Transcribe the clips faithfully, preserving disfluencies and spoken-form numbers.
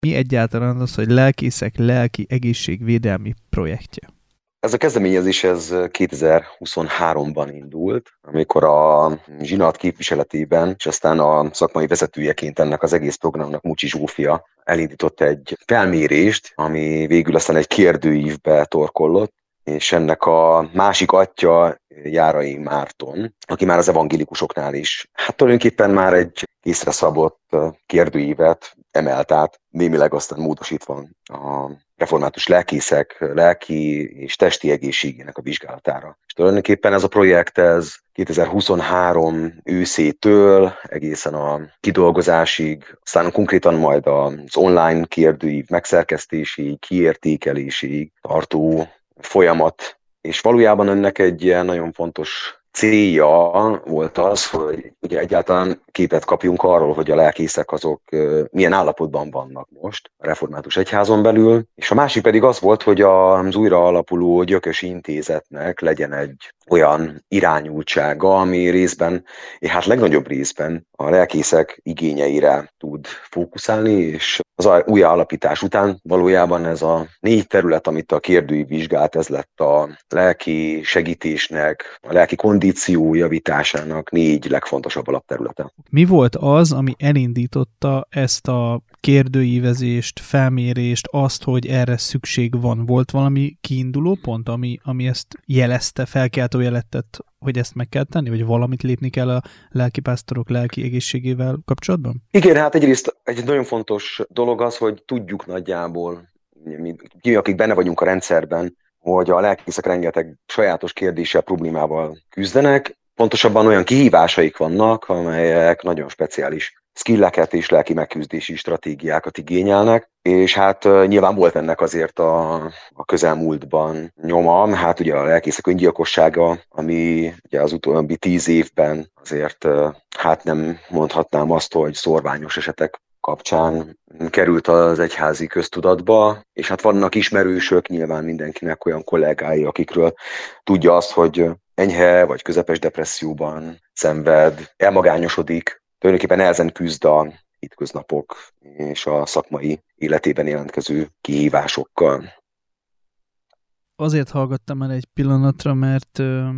Mi egyáltalán az, hogy lelkészek lelki egészségvédelmi projektje? Ez a kezdeményezés ez kétezer-huszonháromban indult, amikor a Zsinat képviseletében, és aztán a szakmai vezetőjeként ennek az egész programnak Mucsi Zsófia elindított egy felmérést, ami végül aztán egy kérdőívbe torkollott, és ennek a másik atya Járai Márton, aki már az evangélikusoknál is, hát tulajdonképpen már egy készre szabott kérdőívet emelt át, némileg aztán módosítva a református lelkészek lelki és testi egészségének a vizsgálatára. És tulajdonképpen ez a projekt ez kétezer-huszonhárom őszétől egészen a kidolgozásig, aztán konkrétan majd az online kérdőív megszerkesztéséig, kiértékeléséig tartó folyamat, és valójában ennek egy ilyen nagyon fontos célja volt az, hogy ugye egyáltalán képet kapjunk arról, hogy a lelkészek azok milyen állapotban vannak most a református egyházon belül, és a másik pedig az volt, hogy az újra alapuló Gyökösi Intézetnek legyen egy olyan irányultsága, ami részben, és hát legnagyobb részben a lelkészek igényeire tud fókuszálni, és az új alapítás után valójában ez a négy terület, amit a kérdőív vizsgált, ez lett a lelki segítésnek, a lelki kondíció javításának négy legfontosabb alapterülete. Mi volt az, ami elindította ezt a kérdőívezést, felmérést, azt, hogy erre szükség van? Volt valami kiinduló pont, ami, ami ezt jelezte, felkeltő jelet tett, hogy ezt meg kell tenni, vagy valamit lépni kell a lelkipásztorok lelki egészségével kapcsolatban? Igen, hát egyrészt egy nagyon fontos dolog az, hogy tudjuk nagyjából, mi, akik benne vagyunk a rendszerben, hogy a lelkészek rengeteg sajátos kérdéssel, problémával küzdenek, pontosabban olyan kihívásaik vannak, amelyek nagyon speciális skilleket és lelki megküzdési stratégiákat igényelnek, és hát nyilván volt ennek azért a, a közelmúltban nyoma, hát ugye a lelkészek öngyilkossága, ami ugye az utóbbi tíz évben azért hát nem mondhatnám azt, hogy szorványos esetek kapcsán került az egyházi köztudatba, és hát vannak ismerősök, nyilván mindenkinek olyan kollégái, akikről tudja azt, hogy enyhe vagy közepes depresszióban szenved, elmagányosodik, tulajdonképpen nehezen küzd a hétköznapok és a szakmai életében jelentkező kihívásokkal. Azért hallgattam el egy pillanatra, mert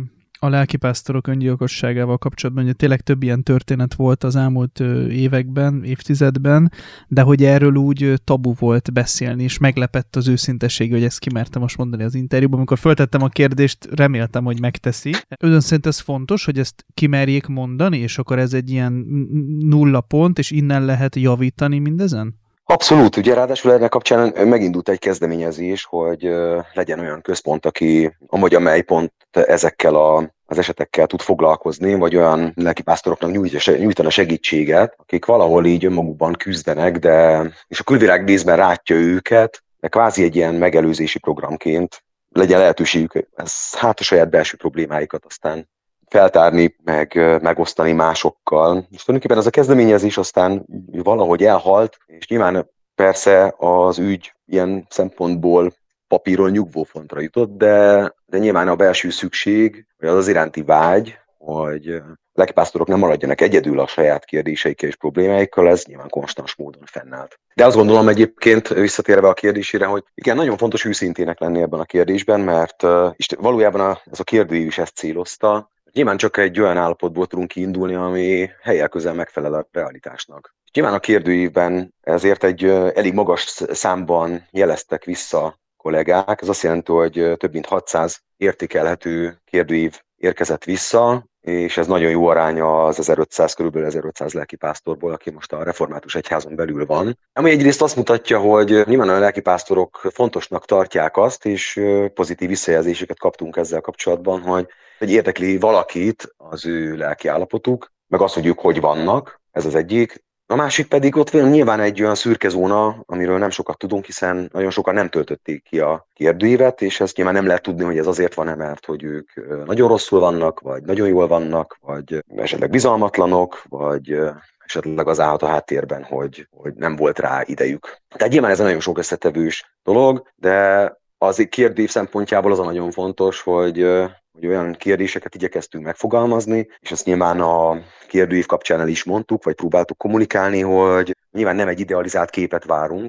a lelkipásztorok öngyilkosságával kapcsolatban, hogy tényleg több ilyen történet volt az elmúlt években, évtizedben, de hogy erről úgy tabu volt beszélni, és meglepett az őszintesség, hogy ezt kimertem most mondani az interjúban. Amikor föltettem a kérdést, reméltem, hogy megteszi. Ön szerint ez fontos, hogy ezt kimerjék mondani, és akkor ez egy ilyen nulla pont, és innen lehet javítani mindezen? Abszolút, ugye ráadásul ennek kapcsán megindult egy kezdeményezés, hogy legyen olyan központ, aki amúgy amely pont ezekkel a, az esetekkel tud foglalkozni, vagy olyan lelkipásztoroknak nyújtana segítséget, akik valahol így önmagukban küzdenek, de és a külvilág részben rátja őket, de kvázi egy ilyen megelőzési programként legyen lehetőségük ez, hát a saját belső problémáikat aztán feltárni, meg megosztani másokkal. És tulajdonképpen ez a kezdeményezés aztán valahogy elhalt, és nyilván persze az ügy ilyen szempontból papíron nyugvófontra jutott, de, de nyilván a belső szükség, vagy az az iránti vágy, hogy lelkipásztorok nem maradjanak egyedül a saját kérdéseikkel és problémáikkal, ez nyilván konstans módon fennállt. De azt gondolom egyébként, visszatérve a kérdésére, hogy igen, nagyon fontos őszintének lenni ebben a kérdésben, mert és valójában a, ez a kérdőív is ezt célozta. Nyilván csak egy olyan állapotból tudunk kiindulni, ami helyel közel megfelel a realitásnak. Nyilván a kérdőívben ezért egy elég magas számban jeleztek vissza kollégák. Ez azt jelenti, hogy több mint hatszáz értékelhető kérdőív érkezett vissza, és ez nagyon jó aránya az ezerötszáz, körülbelül ezerötszáz lelkipásztorból, aki most a református egyházon belül van. Ami egyrészt azt mutatja, hogy nyilván a lelkipásztorok fontosnak tartják azt, és pozitív visszajelzéseket kaptunk ezzel kapcsolatban, hogy hogy érdekli valakit az ő lelki állapotuk, meg az, hogy ők hogy vannak, ez az egyik. A másik pedig ott van nyilván egy olyan szürke zóna, amiről nem sokat tudunk, hiszen nagyon sokan nem töltötték ki a kérdőívet, és ezt nyilván nem lehet tudni, hogy ez azért van-e, mert hogy ők nagyon rosszul vannak, vagy nagyon jól vannak, vagy esetleg bizalmatlanok, vagy esetleg az állhat a háttérben, hogy, hogy nem volt rá idejük. Tehát nyilván ez egy nagyon sok összetevős dolog, de az kérdőív szempontjából az a nagyon fontos, hogy hogy olyan kérdéseket igyekeztünk megfogalmazni, és azt nyilván a kérdőív kapcsán el is mondtuk, vagy próbáltuk kommunikálni, hogy nyilván nem egy idealizált képet várunk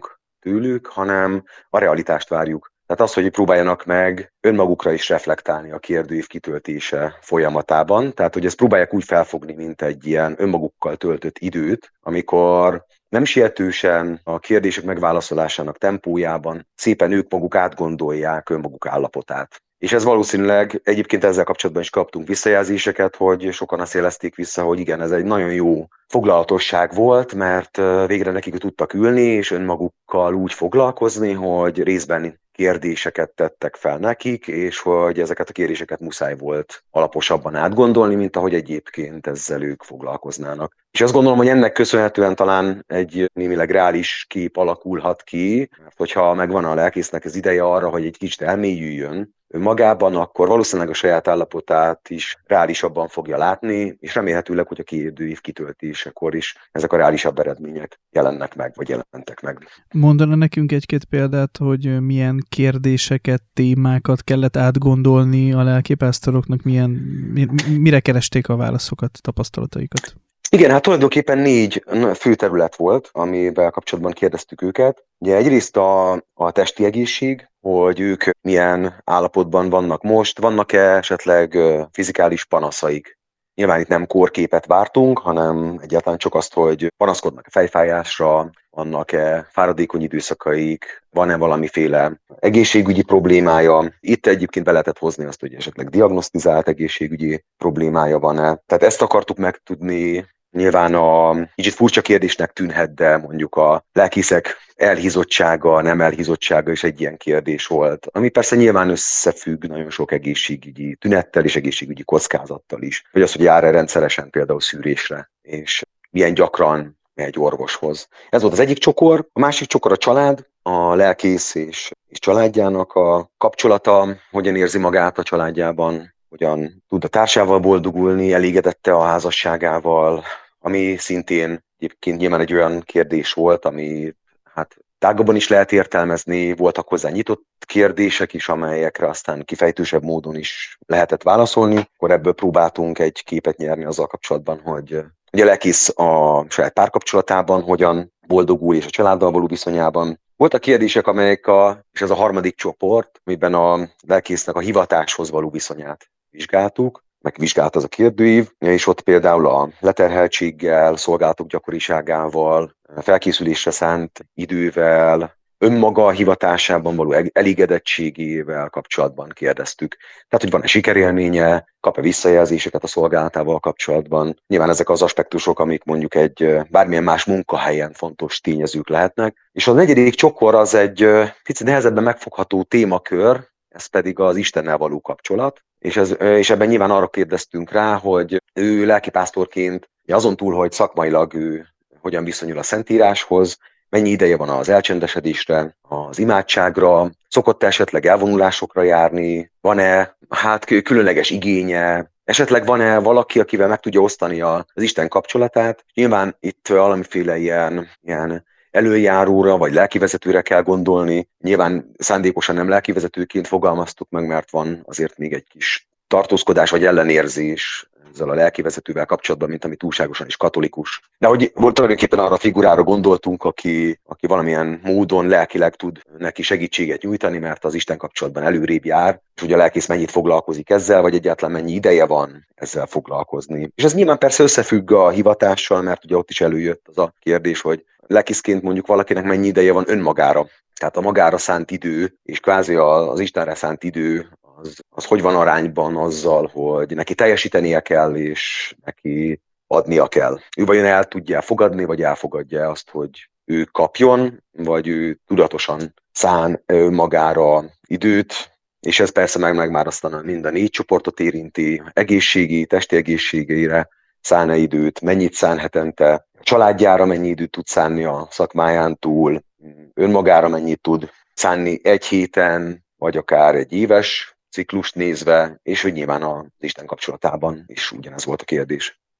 tőlük, hanem a realitást várjuk. Tehát az, hogy próbáljanak meg önmagukra is reflektálni a kérdőív kitöltése folyamatában. Tehát, hogy ezt próbálják úgy felfogni, mint egy ilyen önmagukkal töltött időt, amikor nem sietősen a kérdések megválaszolásának tempójában szépen ők maguk átgondolják önmaguk állapotát. És ez valószínűleg, egyébként ezzel kapcsolatban is kaptunk visszajelzéseket, hogy sokan azt jelezték vissza, hogy igen, ez egy nagyon jó foglalatosság volt, mert végre nekik tudtak ülni, és önmagukkal úgy foglalkozni, hogy részben kérdéseket tettek fel nekik, és hogy ezeket a kérdéseket muszáj volt alaposabban átgondolni, mint ahogy egyébként ezzel ők foglalkoznának. És azt gondolom, hogy ennek köszönhetően talán egy némileg reális kép alakulhat ki, mert hogyha megvan a lelkésznek az ideje arra, hogy egy kicsit elmélyüljön magában, akkor valószínűleg a saját állapotát is reálisabban fogja látni, és remélhetőleg, hogy a kérdőív kitöltésekor is ezek a reálisabb eredmények jelennek meg, vagy jelentek meg. Mondana nekünk egy-két példát, hogy milyen kérdéseket, témákat kellett átgondolni a lelkipásztoroknak, milyen, mire keresték a válaszokat, tapasztalataikat? Igen, hát tulajdonképpen négy fő terület volt, amivel kapcsolatban kérdeztük őket. Ugye egyrészt a, a testi egészség, hogy ők milyen állapotban vannak most, vannak-e esetleg fizikális panaszaik. Nyilván itt nem kórképet vártunk, hanem egyáltalán csak azt, hogy panaszkodnak a fejfájásra, vannak-e fáradékony időszakaik, van-e valamiféle egészségügyi problémája. Itt egyébként be lehetett hozni azt, hogy esetleg diagnosztizált egészségügyi problémája van-e. Tehát ezt akartuk megtudni. Nyilván a kicsit furcsa kérdésnek tűnhet, de mondjuk a lelkészek elhízottsága, nem elhízottsága is egy ilyen kérdés volt, ami persze nyilván összefügg nagyon sok egészségügyi tünettel és egészségügyi kockázattal is. Hogy az, hogy jár-e rendszeresen például szűrésre, és milyen gyakran megy orvoshoz. Ez volt az egyik csokor, a másik csokor a család, a lelkész és, és családjának a kapcsolata, hogyan érzi magát a családjában, hogyan tud a társával boldogulni, elégedette a házasságával, ami szintén egyébként nyilván egy olyan kérdés volt, ami hát tágabban is lehet értelmezni, voltak hozzá nyitott kérdések is, amelyekre aztán kifejtősebb módon is lehetett válaszolni. Akkor ebből próbáltunk egy képet nyerni azzal kapcsolatban, hogy, hogy a lelkész a saját párkapcsolatában hogyan boldogul és a családdal való viszonyában. Voltak kérdések, amelyek a, és ez a harmadik csoport, amiben a lelkésznek a hivatáshoz való viszonyát vizsgáltuk, megvizsgált az a kérdőív, és ott például a leterheltséggel, szolgálatok gyakoriságával, felkészülésre szánt idővel, önmaga a hivatásában való elégedettségével kapcsolatban kérdeztük. Tehát, hogy van-e sikerélménye, kap-e visszajelzéseket a szolgálatával kapcsolatban. Nyilván ezek az aspektusok, amik mondjuk egy bármilyen más munkahelyen fontos tényezők lehetnek. És a negyedik csokor az egy picit nehezebben megfogható témakör, ez pedig az Istennel való kapcsolat. És, ez, és ebben nyilván arra kérdeztünk rá, hogy ő lelkipásztorként, azon túl, hogy szakmailag ő hogyan viszonyul a Szentíráshoz, mennyi ideje van az elcsendesedésre, az imádságra, szokott esetleg elvonulásokra járni, van-e hát különleges igénye, esetleg van-e valaki, akivel meg tudja osztani az Isten kapcsolatát. Nyilván itt valamiféle ilyen, ilyen előjáróra vagy lelkivezetőre kell gondolni. Nyilván szándékosan nem lelkivezetőként fogalmaztuk meg, mert van azért még egy kis tartózkodás vagy ellenérzés ezzel a lelkivezetővel kapcsolatban, mint ami túlságosan is katolikus. De hogy tulajdonképpen arra a figurára gondoltunk, aki, aki valamilyen módon lelkileg tud neki segítséget nyújtani, mert az Isten kapcsolatban előrébb jár, és ugye a lelkész mennyit foglalkozik ezzel, vagy egyáltalán mennyi ideje van ezzel foglalkozni. És ez nyilván persze összefügg a hivatással, mert ugye ott is előjött az a kérdés, hogy lelkészként mondjuk valakinek mennyi ideje van önmagára. Tehát a magára szánt idő, és kvázi az Istenre szánt idő, az, az hogy van arányban azzal, hogy neki teljesítenie kell, és neki adnia kell. Ő vajon el tudja fogadni, vagy elfogadja azt, hogy ő kapjon, vagy ő tudatosan szán magára időt, és ez persze meg, meg már aztán mind a négy csoportot érinti, egészségi, testi egészségére szán-e időt, mennyit szán hetente, családjára mennyi időt tud szánni a szakmáján túl, önmagára mennyit tud szánni egy héten, vagy akár egy éves ciklust nézve, és hogy nyilván az Isten kapcsolatában is ugyanez volt a kérdés.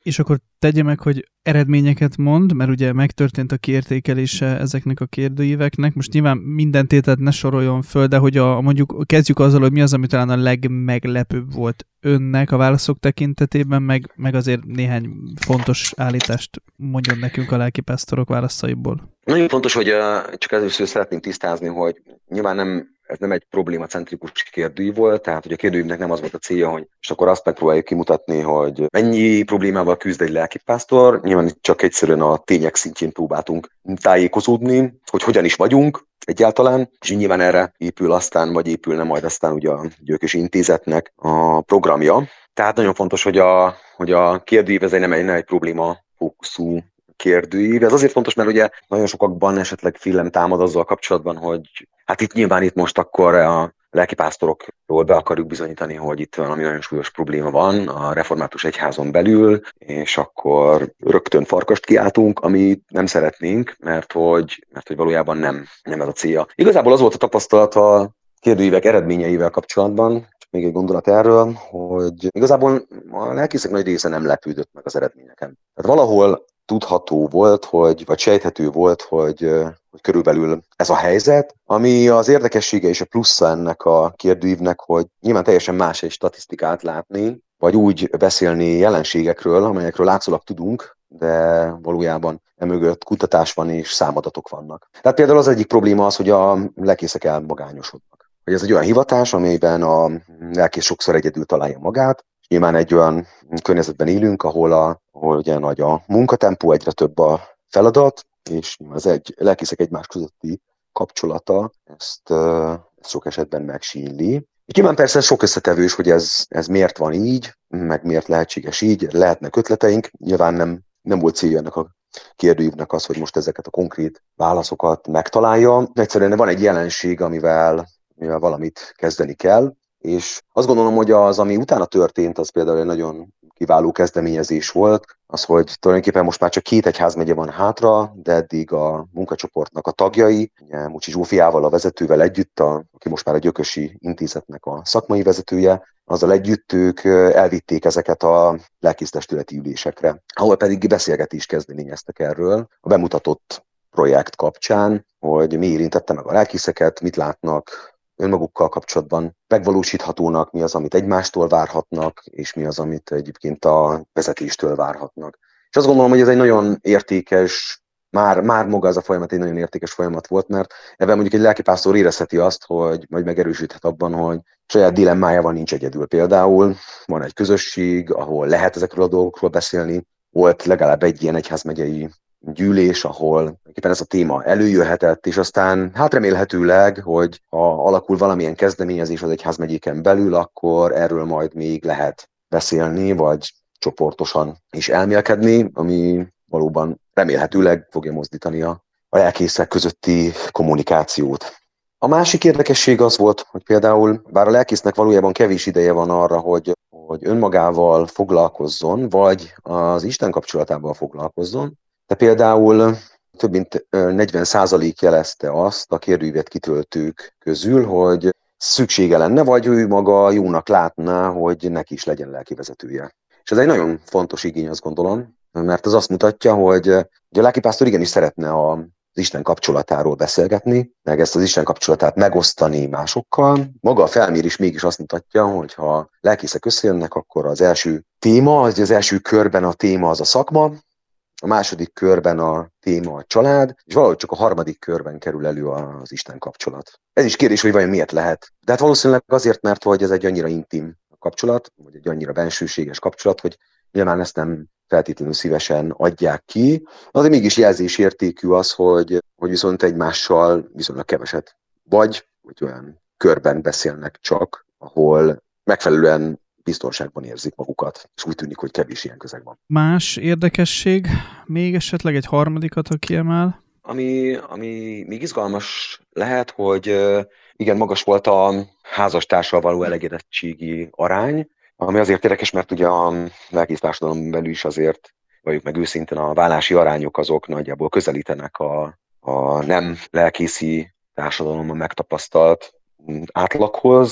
És akkor tegye meg, hogy eredményeket mond, mert ugye megtörtént a kiértékelése ezeknek a kérdőíveknek. Most nyilván minden tételt ne soroljon föl, de hogy a, mondjuk kezdjük azzal, hogy mi az, ami talán a legmeglepőbb volt önnek a válaszok tekintetében, meg, meg azért néhány fontos állítást mondjon nekünk a lelkipásztorok válaszaiból. Nagyon fontos, hogy uh, csak először szeretném tisztázni, hogy nyilván nem, ez nem egy problémacentrikus kérdőív volt, tehát hogy a kérdőívnek nem az volt a célja, hogy és akkor azt megpróbáljuk kimutatni, hogy mennyi problémával küzd egy lelkipásztor. Nyilván itt csak egyszerűen a tények szintjén próbáltunk tájékozódni, hogy hogyan is vagyunk egyáltalán, és nyilván erre épül aztán, vagy épülne majd aztán ugye a Győkösi Intézetnek a programja. Tehát nagyon fontos, hogy a, hogy a kérdőív ez nem egy, nem egy probléma fókuszú kérdőív. Ez azért fontos, mert ugye nagyon sokakban esetleg félelem támad azzal kapcsolatban, hogy hát itt nyilván itt most akkor a lelkipásztorokról be akarjuk bizonyítani, hogy itt valami nagyon súlyos probléma van a református egyházon belül, és akkor rögtön farkast kiáltunk, amit nem szeretnénk, mert hogy, mert hogy valójában nem, nem ez a célja. Igazából az volt a tapasztalat a kérdőívek eredményeivel kapcsolatban, még egy gondolat erről, hogy igazából a lelkészek nagy része nem lepődött meg az eredményeken. Tehát valahol tudható volt, hogy, vagy sejthető volt, hogy, hogy körülbelül ez a helyzet, ami az érdekessége és a plusza ennek a kérdőívnek, hogy nyilván teljesen más egy statisztikát látni, vagy úgy beszélni jelenségekről, amelyekről látszólag tudunk, de valójában emögött kutatás van és számadatok vannak. Tehát például az egyik probléma az, hogy a lelkészek elmagányosodnak. Hogy ez egy olyan hivatás, amelyben a lelkész sokszor egyedül találja magát. Nyilván egy olyan környezetben élünk, ahol, a, ahol ugye nagy a munkatempó, egyre több a feladat, és az egy lelkészek egymás közötti kapcsolata ezt, ezt sok esetben megsínli. Nyilván persze sok összetevős, hogy ez, ez miért van így, meg miért lehetséges így, lehetnek ötleteink. Nyilván nem, nem volt célja ennek a kérdőívnek az, hogy most ezeket a konkrét válaszokat megtalálja. Egyszerűen van egy jelenség, amivel, amivel valamit kezdeni kell, és azt gondolom, hogy az, ami utána történt, az például egy nagyon kiváló kezdeményezés volt, az, hogy tulajdonképpen most már csak két egyházmegye van hátra, de eddig a munkacsoportnak a tagjai, ugye Mucsi Zsófiával, a vezetővel együtt, a, aki most már a Gyökösi Intézetnek a szakmai vezetője, azzal együtt ők elvitték ezeket a lelkésztestületi ülésekre, ahol pedig beszélgetést kezdeményeztek erről a bemutatott projekt kapcsán, hogy mi érintette meg a lelkészeket, mit látnak önmagukkal kapcsolatban megvalósíthatónak, mi az, amit egymástól várhatnak, és mi az, amit egyébként a vezetéstől várhatnak. És azt gondolom, hogy ez egy nagyon értékes, már, már maga ez a folyamat egy nagyon értékes folyamat volt, mert ebben mondjuk egy lelkipásztor érezheti azt, hogy majd megerősíthet abban, hogy saját dilemmájával nincs egyedül. Például van egy közösség, ahol lehet ezekről a dolgokról beszélni, volt legalább egy ilyen egyházmegyei gyűlés, ahol éppen ez a téma előjöhetett, és aztán hát remélhetőleg, hogy ha alakul valamilyen kezdeményezés az egyházmegyéken belül, akkor erről majd még lehet beszélni, vagy csoportosan is elmélkedni, ami valóban remélhetőleg fogja mozdítani a, a lelkészek közötti kommunikációt. A másik érdekesség az volt, hogy például, bár a lelkésznek valójában kevés ideje van arra, hogy, hogy önmagával foglalkozzon, vagy az Isten kapcsolatával foglalkozzon, de például több mint negyven százalék jelezte azt a kérdőívet kitöltők közül, hogy szüksége lenne, vagy ő maga jónak látná, hogy neki is legyen lelkivezetője. És ez egy nagyon fontos igény, azt gondolom, mert ez azt mutatja, hogy a lelkipásztor igenis szeretne az Isten kapcsolatáról beszélgetni, meg ezt az Isten kapcsolatát megosztani másokkal. Maga a felmérés mégis azt mutatja, hogy ha lelkészek összejönnek, akkor az első téma, az első körben a téma az a szakma, a második körben a téma a család, és valahogy csak a harmadik körben kerül elő az Isten kapcsolat. Ez is kérdés, hogy vajon miért lehet. De hát valószínűleg azért, mert hogy ez egy annyira intim kapcsolat, vagy egy annyira bensőséges kapcsolat, hogy nyilván ezt nem feltétlenül szívesen adják ki. Azért mégis jelzésértékű az, hogy, hogy viszont egymással viszonylag keveset. Vagy, hogy olyan körben beszélnek csak, ahol megfelelően biztonságban érzik magukat, és úgy tűnik, hogy kevés ilyen közeg van. Más érdekesség, még esetleg egy harmadikat, ha kiemel? Ami, ami még izgalmas lehet, hogy igen, magas volt a házastársal való elégedettségi arány, ami azért érdekes, mert ugye a lelkész társadalom belül is azért, valljuk meg őszintén, a vállási arányok azok nagyjából közelítenek a, a nem lelkészi társadalomban megtapasztalt átlaghoz.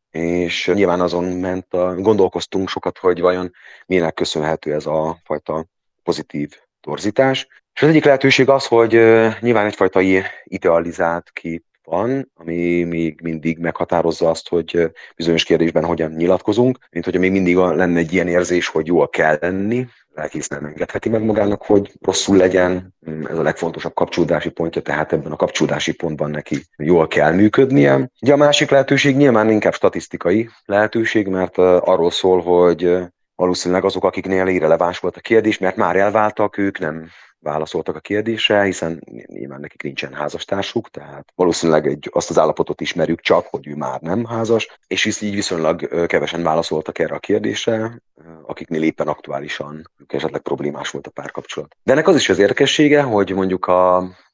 és nyilván azon ment, a, gondolkoztunk sokat, hogy vajon milyenek köszönhető ez a fajta pozitív torzítás. És az egyik lehetőség az, hogy nyilván egyfajta idealizált kép van, ami még mindig meghatározza azt, hogy bizonyos kérdésben hogyan nyilatkozunk, mint hogyha még mindig lenne egy ilyen érzés, hogy jól kell lenni, lelkész nem engedheti meg magának, hogy rosszul legyen. Ez a legfontosabb kapcsolódási pontja, tehát ebben a kapcsolódási pontban neki jól kell működnie. Ugye a másik lehetőség nyilván inkább statisztikai lehetőség, mert arról szól, hogy valószínűleg azok, akiknél irreleváns volt a kérdés, mert már elváltak, ők nem válaszoltak a kérdésre, hiszen nyilván nekik nincsen házastársuk, tehát valószínűleg egy, azt az állapotot ismerjük csak, hogy ő már nem házas, és így viszonylag kevesen válaszoltak erre a kérdésre, akiknél éppen aktuálisan esetleg problémás volt a párkapcsolat. De ennek az is az érdekessége, hogy mondjuk a,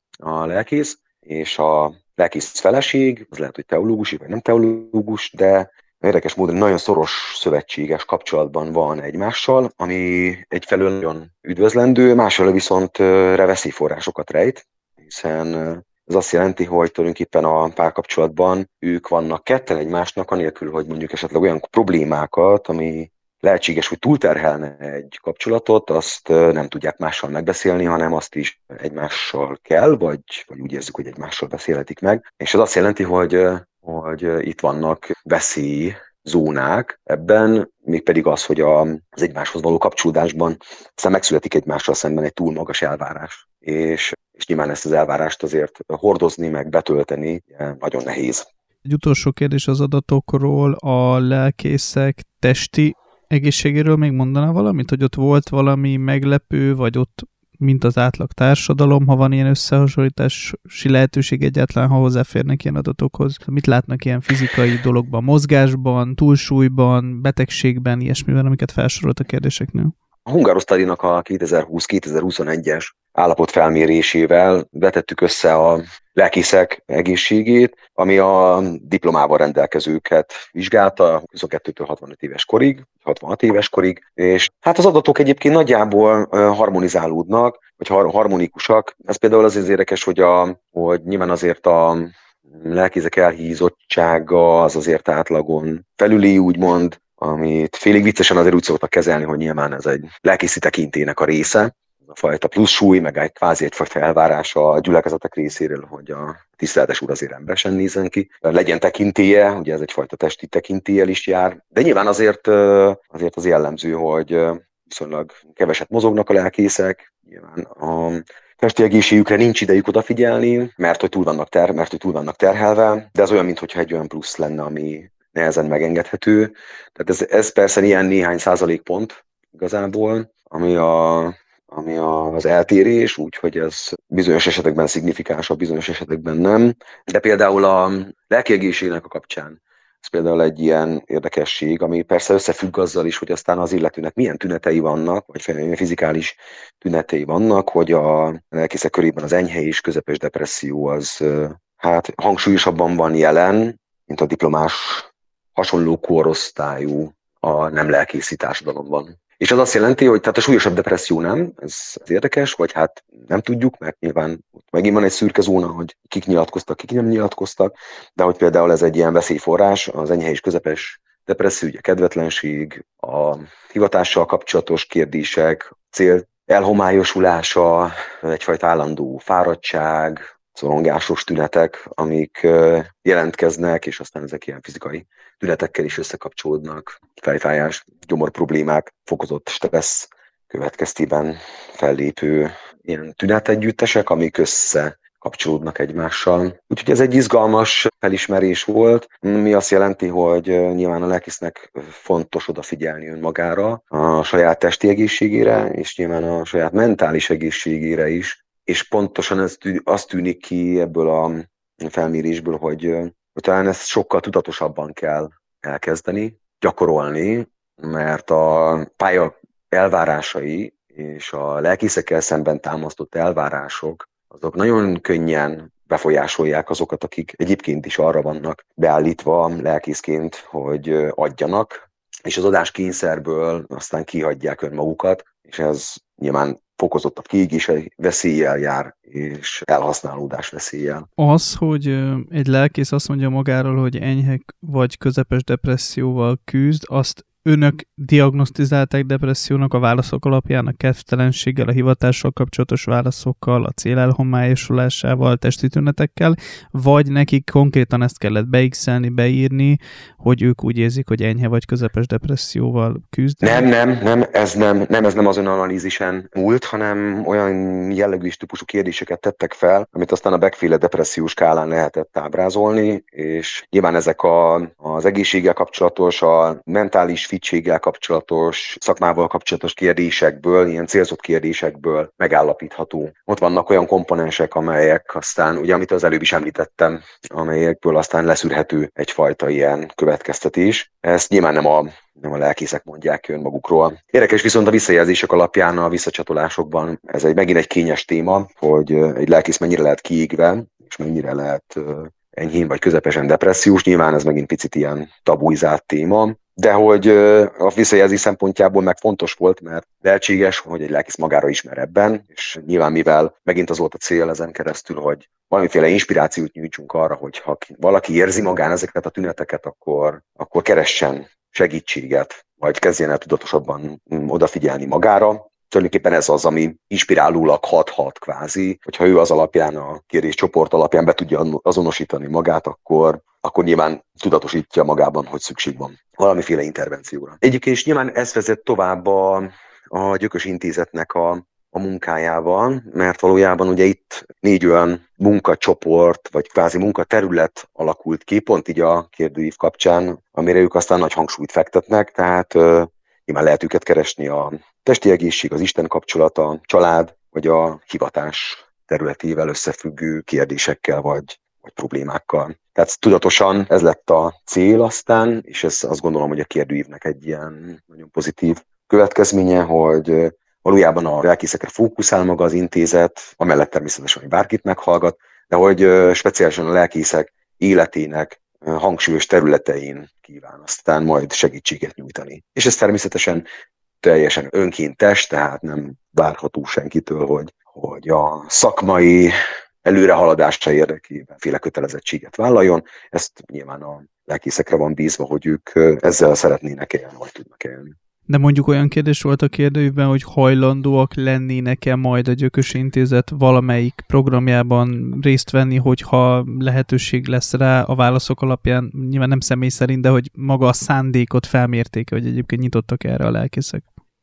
a lelkész és a lelkész feleség, az lehet, hogy teológus, vagy nem teológus, de érdekes módon nagyon szoros szövetséges kapcsolatban van egymással, ami egyfelől nagyon üdvözlendő, másfelől viszont veszélyforrásokat rejt, hiszen ez azt jelenti, hogy tulajdonképpen a párkapcsolatban ők vannak ketten egymásnak, anélkül, hogy mondjuk esetleg olyan problémákat, ami lehetséges, hogy túlterhelne egy kapcsolatot, azt nem tudják mással megbeszélni, hanem azt is egymással kell, vagy, vagy úgy érzük, hogy egymással beszélhetik meg. És ez azt jelenti, hogy hogy itt vannak veszélyzónák ebben, mégpedig az, hogy a, az egymáshoz való kapcsolódásban aztán megszületik egymással szemben egy túl magas elvárás. És, és nyilván ezt az elvárást azért hordozni, meg betölteni nagyon nehéz. Egy utolsó kérdés az adatokról, a lelkészek testi egészségéről még mondaná valamit, hogy ott volt valami meglepő, vagy ott mint az átlag társadalom, ha van ilyen összehasonlítási lehetőség egyáltalán, ha hozzáférnek ilyen adatokhoz. Mit látnak ilyen fizikai dologban, mozgásban, túlsúlyban, betegségben, ilyesmiben, amiket felsorolt a kérdéseknél? A Hungarosztálynak a kétezer-húsz-kétezer-huszonegyes állapot felmérésével vetettük össze a lelkészek egészségét, ami a diplomával rendelkezőket vizsgálta huszonkettőtől hatvanöt éves korig, hatvanhat éves korig, és hát az adatok egyébként nagyjából harmonizálódnak, vagy harmonikusak. Ez például azért érdekes, hogy, a, hogy nyilván azért a lelkészek elhízottsága az azért átlagon felüli, úgymond, amit félig viccesen azért úgy szoktak kezelni, hogy nyilván ez egy lelkészi tekintének a része, a fajta plusz súly, meg egy kvázi egyfajta elvárás a gyülekezetek részéről, hogy a tiszteletes úr azért emberesen nézzen ki. Legyen tekintélye, ugye ez egyfajta testi tekintéllyel is jár, de nyilván azért, azért az jellemző, hogy viszonylag keveset mozognak a lelkészek, nyilván a testi egészségükre nincs idejük odafigyelni, mert hogy túl vannak, ter- mert, hogy túl vannak terhelve, de ez olyan, mintha egy olyan plusz lenne, ami nehezen megengedhető. Tehát ez, ez persze ilyen néhány százalékpont igazából, ami, a, ami az eltérés, úgyhogy ez bizonyos esetekben szignifikánsabb, bizonyos esetekben nem. De például a lelkiegészségnek a kapcsán ez például egy ilyen érdekesség, ami persze összefügg azzal is, hogy aztán az illetőnek milyen tünetei vannak, vagy fizikális tünetei vannak, hogy a lelkészek körében az enyhe és közepes depresszió az hát hangsúlyosabban van jelen, mint a diplomás hasonló korosztályú a nem lelkészi társadalomban. És az azt jelenti, hogy tehát a súlyosabb depresszió nem, ez, ez érdekes, vagy hát nem tudjuk, mert nyilván megint van egy szürke zóna, hogy kik nyilatkoztak, kik nem nyilatkoztak, de hogy például ez egy ilyen veszélyforrás, az enyhe és közepes depresszió, ugye kedvetlenség, a hivatással kapcsolatos kérdések, cél elhomályosulása, egyfajta állandó fáradtság, szorongásos tünetek, amik jelentkeznek, és aztán ezek ilyen fizikai tünetekkel is összekapcsolódnak. Fejfájás, gyomor problémák, fokozott stressz következtében fellépő ilyen tünetegyüttesek, amik összekapcsolódnak egymással. Úgyhogy ez egy izgalmas felismerés volt, mi azt jelenti, hogy nyilván a lelkésznek fontos odafigyelni önmagára, a saját testi egészségére, és nyilván a saját mentális egészségére is, és pontosan ez tű, az tűnik ki ebből a felmérésből, hogy, hogy talán ezt sokkal tudatosabban kell elkezdeni, gyakorolni, mert a pálya elvárásai és a lelkészekkel szemben támasztott elvárások, azok nagyon könnyen befolyásolják azokat, akik egyébként is arra vannak beállítva lelkészként, hogy adjanak, és az adáskényszerből aztán kihagyják önmagukat, és ez nyilván fokozottabb kiégés veszéllyel jár, és elhasználódás veszéllyel. Az, hogy egy lelkész azt mondja magáról, hogy enyhe vagy közepes depresszióval küzd, azt önök diagnosztizálták depressziónak a válaszok alapján, a kedvtelenséggel, a hivatással kapcsolatos válaszokkal, a cél elhomályosulásával, testi tünetekkel, vagy nekik konkrétan ezt kellett beixelni, beírni, hogy ők úgy érzik, hogy enyhe vagy közepes depresszióval küzdenek? Nem, nem, nem, ez nem, nem, ez nem az önanalízisen múlt, hanem olyan jellegű és típusú kérdéseket tettek fel, amit aztán a Beck-féle depressziós skálán lehetett ábrázolni, és nyilván ezek a, az egészséggel kapcsolatos, a mentális fittséggel kapcsolatos, szakmával kapcsolatos kérdésekből, ilyen célzott kérdésekből megállapítható. Ott vannak olyan komponensek, amelyek aztán, ugye amit az előbb is említettem, amelyekből aztán leszűrhető egyfajta ilyen következtetés. Ezt nyilván nem a nem a lelkészek mondják ki önmagukról. Érdekes viszont a visszajelzések alapján a visszacsatolásokban ez egy megint egy kényes téma, hogy egy lelkész mennyire lehet kiégve, és mennyire lehet enyhén vagy közepesen depressziós. Nyilván ez megint picit ilyen tabuizált téma, de hogy a visszajelzés szempontjából meg fontos volt, mert lehetséges, hogy egy lelkész magára ismer ebben, és nyilván mivel megint az volt a cél ezen keresztül, hogy valamiféle inspirációt nyújtsunk arra, hogy ha valaki érzi magán ezeket a tüneteket, akkor, akkor keressen segítséget, vagy kezdjen el tudatosabban odafigyelni magára. Tulajdonképpen ez az, ami inspirálólag hathat kvázi, hogyha ő az alapján, a kérdéscsoport alapján be tudja azonosítani magát, akkor, akkor nyilván tudatosítja magában, hogy szükség van valamiféle intervencióra. Egyébként is nyilván ez vezet tovább a, a Gyökös Intézetnek a, a munkájával, mert valójában ugye itt négy olyan munkacsoport, vagy kvázi munkaterület alakult ki, pont így a kérdőív kapcsán, amire ők aztán nagy hangsúlyt fektetnek, tehát nyilván lehet őket keresni a testi egészség, az Isten kapcsolata, a család, vagy a hivatás területével összefüggő kérdésekkel, vagy, vagy problémákkal. Tehát tudatosan ez lett a cél aztán, és ez azt gondolom, hogy a kérdőívnek egy ilyen nagyon pozitív következménye, hogy valójában a lelkészekre fókuszál maga az intézet, amellett természetesen, hogy bárkit meghallgat, de hogy speciálisan a lelkészek életének hangsúlyos területein kíván aztán majd segítséget nyújtani. És ez természetesen teljesen önkéntes, tehát nem várható senkitől, hogy, hogy a szakmai előrehaladása érdekében féle kötelezettséget vállaljon. Ezt nyilván a lelkészekre van bízva, hogy ők ezzel szeretnének élni, vagy tudnak élni. De mondjuk olyan kérdés volt a kérdőívben, hogy hajlandóak lennének-e majd a Gyökös Intézet valamelyik programjában részt venni, hogyha lehetőség lesz rá a válaszok alapján, nyilván nem személy szerint, de hogy maga a szándékot felmérték, hogy egyébként nyitottak erre a lelkészek.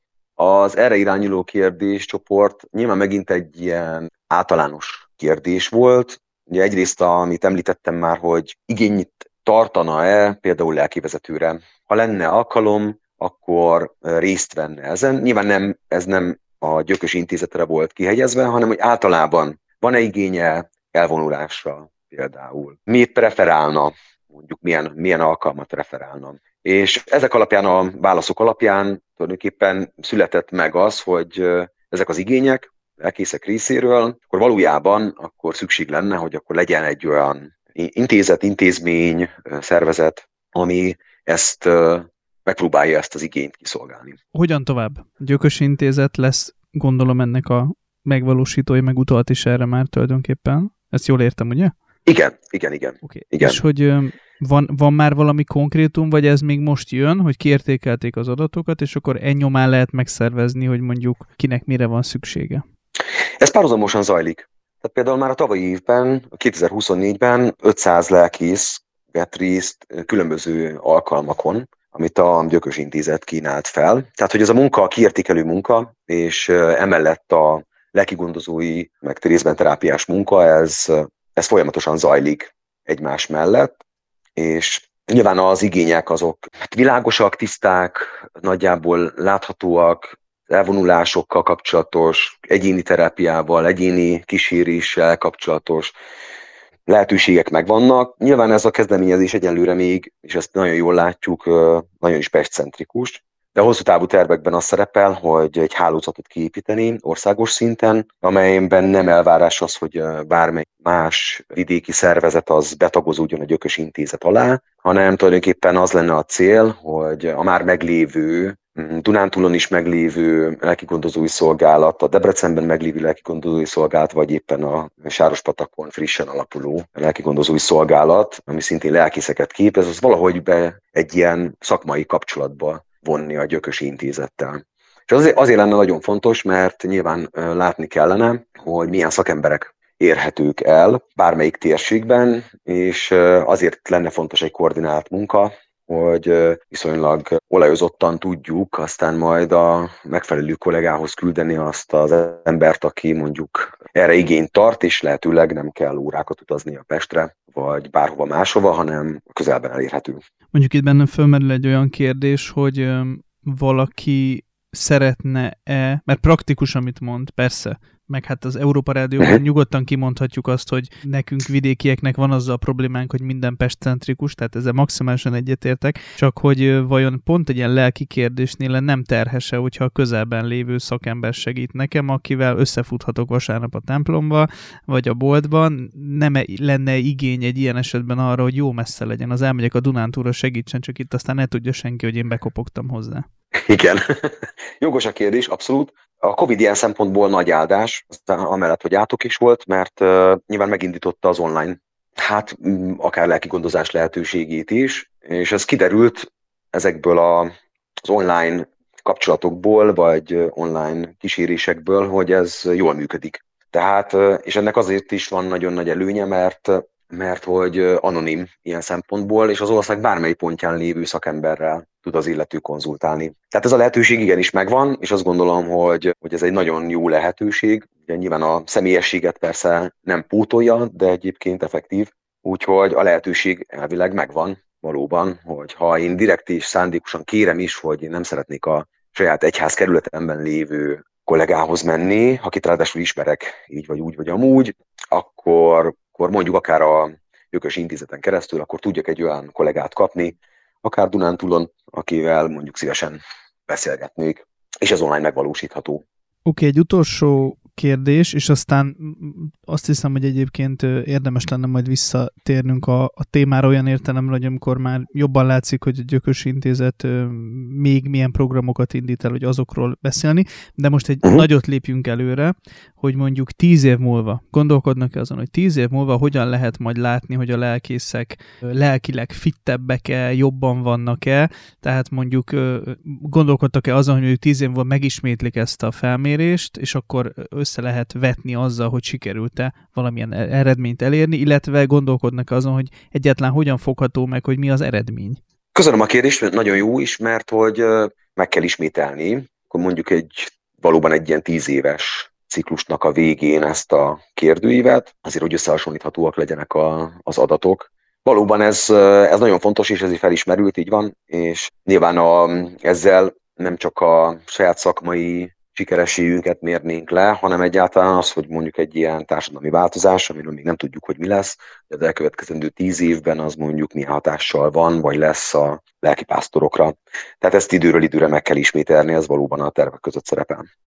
Az erre irányuló kérdéscsoport nyilván megint egy ilyen általános kérdés volt. Ugye egyrészt, amit említettem már, hogy igényt tartana-e például lelkivezetőre. Ha lenne alkalom, akkor részt venne ezen. Nyilván nem, ez nem a Gyökös Intézetre volt kihegyezve, hanem hogy általában van-e igénye elvonulásra például. Miért preferálna, mondjuk milyen, milyen alkalmat preferálna. És ezek alapján, a válaszok alapján tulajdonképpen született meg az, hogy ezek az igények lelkészek részéről, akkor valójában akkor szükség lenne, hogy akkor legyen egy olyan intézet, intézmény, szervezet, ami ezt megpróbálja ezt az igényt kiszolgálni. Hogyan tovább? Gyökös Intézet lesz, gondolom, ennek a megvalósítói, meg utalt is erre már tulajdonképpen. Ezt jól értem, ugye? Igen, igen, igen. Okay. igen. És hogy van, van már valami konkrétum, vagy ez még most jön, hogy kiértékelték az adatokat, és akkor ennyomán lehet megszervezni, hogy mondjuk kinek mire van szüksége? Ez párhuzamosan zajlik. Tehát például már a tavalyi évben, kétezer-huszonnégyben ötszáz lelkész vett részt különböző alkalmakon, amit a Gyökös Intézet kínált fel. Tehát, hogy ez a munka, a kiértékelő munka, és emellett a lelkigondozói, meg részben terápiás munka, ez, ez folyamatosan zajlik egymás mellett, és nyilván az igények azok hát világosak, tiszták, nagyjából láthatóak, elvonulásokkal kapcsolatos, egyéni terápiával, egyéni kíséréssel kapcsolatos lehetőségek megvannak. Nyilván ez a kezdeményezés egyelőre még, és ezt nagyon jól látjuk, nagyon is pestcentrikus, de a hosszú távú tervekben az szerepel, hogy egy hálózatot kiépíteni országos szinten, amelyben nem elvárás az, hogy bármely más vidéki szervezet az betagozódjon a Gyökös Intézet alá, hanem tulajdonképpen az lenne a cél, hogy a már meglévő Dunántúlon is meglévő lelkigondozói szolgálat, a Debrecenben meglévő lelkigondozói szolgálat, vagy éppen a Sárospatakon frissen alapuló lelkigondozói szolgálat, ami szintén lelkészeket képez, az valahogy be egy ilyen szakmai kapcsolatba vonni a Gyökösi Intézettel. És azért, azért lenne nagyon fontos, mert nyilván látni kellene, hogy milyen szakemberek érhetők el bármelyik térségben, és azért lenne fontos egy koordinált munka, hogy viszonylag olajozottan tudjuk aztán majd a megfelelő kollégához küldeni azt az embert, aki mondjuk erre igényt tart, és lehetőleg nem kell órákat utazni a Pestre, vagy bárhova máshova, hanem közelben elérhető. Mondjuk itt bennem fölmerül egy olyan kérdés, hogy valaki szeretne-e, mert praktikus, amit mond, persze, meg hát az Európa Rádióban nyugodtan kimondhatjuk azt, hogy nekünk vidékieknek van azzal a problémánk, hogy minden pestcentrikus, tehát ezzel maximálisan egyetértek, csak hogy vajon pont egy ilyen lelki kérdésnél nem terhese, hogyha a közelben lévő szakember segít nekem, akivel összefuthatok vasárnap a templomba, vagy a boltban, nem lenne igény egy ilyen esetben arra, hogy jó messze legyen, az elmegyek a Dunántúlra, segítsen, csak itt aztán ne tudja senki, hogy én bekopogtam hozzá. Igen. Jogos a kérdés, abszolút. A Covid ilyen szempontból nagy áldás, amellett, hogy átok is volt, mert uh, nyilván megindította az online, hát akár lelkigondozás lehetőségét is, és ez kiderült ezekből a, az online kapcsolatokból, vagy online kísérésekből, hogy ez jól működik. Tehát, és ennek azért is van nagyon nagy előnye, mert mert hogy anonim ilyen szempontból, és az ország bármely pontján lévő szakemberrel tud az illető konzultálni. Tehát ez a lehetőség igenis megvan, és azt gondolom, hogy, hogy ez egy nagyon jó lehetőség. Ugye nyilván a személyességet persze nem pótolja, de egyébként effektív. Úgyhogy a lehetőség elvileg megvan valóban, hogy ha én direkt és szándékosan kérem is, hogy én nem szeretnék a saját egyházkerületemben lévő kollégához menni, akit ráadásul ismerek így vagy úgy vagy amúgy, akkor akkor mondjuk akár a Gyökösi Intézeten keresztül, akkor tudjak egy olyan kollégát kapni, akár Dunántúlon, akivel mondjuk szívesen beszélgetnék, és ez online megvalósítható. Oké, okay, egy utolsó kérdés, és aztán azt hiszem, hogy egyébként érdemes lenne majd visszatérnünk a, a témára olyan értelemre, hogy amikor már jobban látszik, hogy a Gyökösi Intézet még milyen programokat indít el, hogy azokról beszélni, de most egy uh-huh. nagyot lépjünk előre, hogy mondjuk tíz év múlva, gondolkodnak azon, hogy tíz év múlva hogyan lehet majd látni, hogy a lelkészek lelkileg fittebbek-e, jobban vannak-e, tehát mondjuk gondolkodtak-e azon, hogy mondjuk tíz év múlva megismétlik ezt a felmérést, és akkor össze lehet vetni azzal, hogy sikerült-e valamilyen eredményt elérni, illetve gondolkodnak azon, hogy egyáltalán hogyan fogható meg, hogy mi az eredmény. Köszönöm a kérdést, nagyon jó is, mert hogy meg kell ismételni, akkor mondjuk egy valóban egy ilyen tíz éves ciklusnak a végén ezt a kérdőívet, azért, hogy összehasonlíthatóak legyenek a, az adatok. Valóban ez, ez nagyon fontos, és ez is felismerült, így van, és nyilván a, ezzel nem csak a saját szakmai sikerességünket mérnénk le, hanem egyáltalán az, hogy mondjuk egy ilyen társadalmi változás, amiről még nem tudjuk, hogy mi lesz, de az elkövetkezendő tíz évben az mondjuk milyen hatással van, vagy lesz a lelkipásztorokra. Tehát ezt időről időre meg kell ismételni, ez valóban a tervek között szerepel.